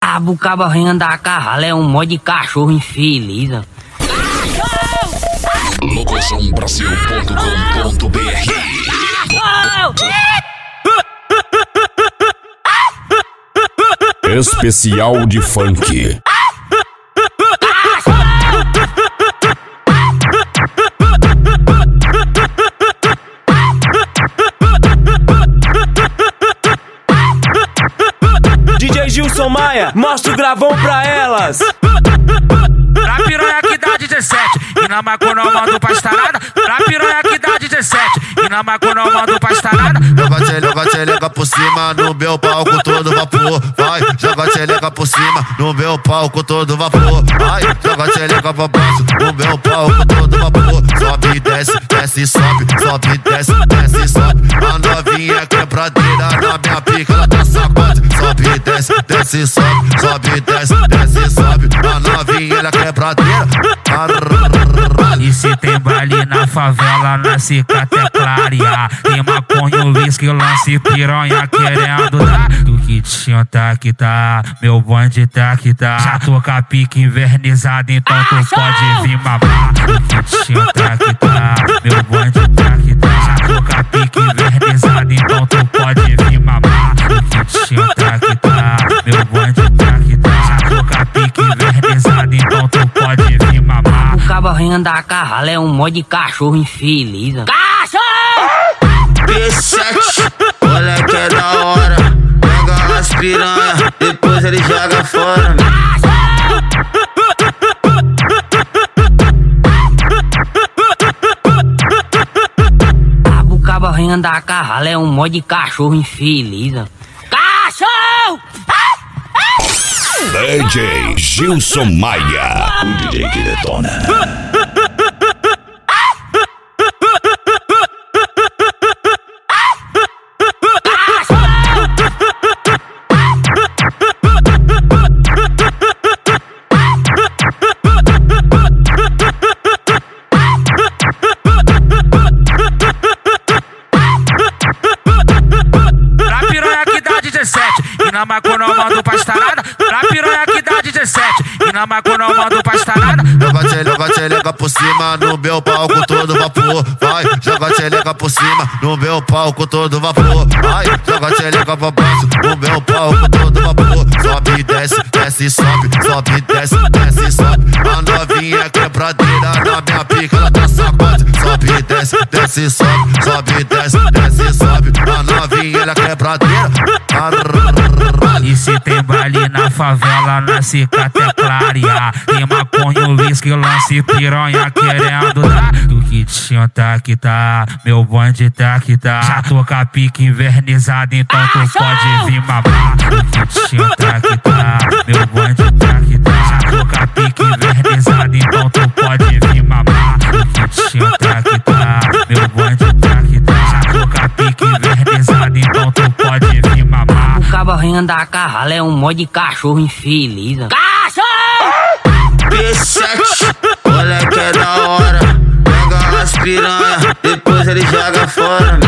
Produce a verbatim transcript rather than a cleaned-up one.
Ah, bucaba vem andar a carrala, é um mod de cachorro infeliz. Locoção Brasil ponto com ponto b r Especial de funk. D J Gilson Maia, mostra o gravão pra elas. Pra piranha que dá dezessete e na macona eu mando pra estalada. Pra piranha que dá dezessete e na macona eu mando pra estalada. Joga tchelega, tchelega por cima no meu palco todo vapor. Vai, joga tchelega por cima no meu palco todo vapor. Vai, joga tchelega pra baixo no meu palco todo vapor. Sobe e desce, desce e sobe, sobe e desce, desce e sobe. A novinha quebradeira na minha pica ela tá sacode. Sobe e desce, desce e sobe, sobe e desce, desce e sobe. A novinha ela quebradeira. E se tem baile na favela, na cicatecaria, tem maconha, uísque, lance, piranha querendo dar. Do kitinho tá que tá, meu bonde tá que tá. Já tô com a pique invernizada, então tu pode vir mamar. Do kitinho tá que tá, meu bonde tá que tá. Já tô com a pique invernizada, então tu pode vir mamar. Do kitinho tá que tá, meu bonde tá que tá. Já tô com a pique invernizada, então tu pode vir mamar. O cabo vem andar a carrala, é um mod de cachorro infeliz. Cachorro! P sete, olha que é da hora. Pega as piranha, depois ele joga fora. Ah, o cabo vem andar a carrala, é um mod de cachorro infeliz. Cachorro! D J Gilson Maia, o D J que detona. Pra piranha que dá dezessete e na macona eu mando pra estalada. Pra piranha que dá dezessete e na macona eu mando pra estalada. Joga tchelega, tchelega por cima no meu palco todo vapor. Vai, joga tchelega por cima no meu palco todo vapor. Vai, joga tchelega pra baixo no meu palco todo vapor. Sobe e desce, desce e sobe, sobe e desce, desce e sobe. A novinha quebradeira na minha pica ela tá sacode. Sobe e desce, desce e sobe, sobe e desce, desce e sobe. A novinha ela quebradeira. E se tem baile na favela, na cicatecaria, tem maconha, uísque, lance, piranha querendo dar. Do kitinho tá que tá, meu bonde tá que tá. Já tô com a pique invernizada, então tu pode vir mamar. Do kitinho tá que tá, meu bonde tá que tá. Já tô com a pique invernizada, então tu pode vir mamar. Do kitinho tá que tá, meu bonde tá que tá. Já tô com a pique invernizada, então tu pode vir mamar. O cabo vem andar a carrala, é um mod de cachorro infeliz. Cachorro! P sete, olha que é da hora. Pega as piranha, depois ele joga fora.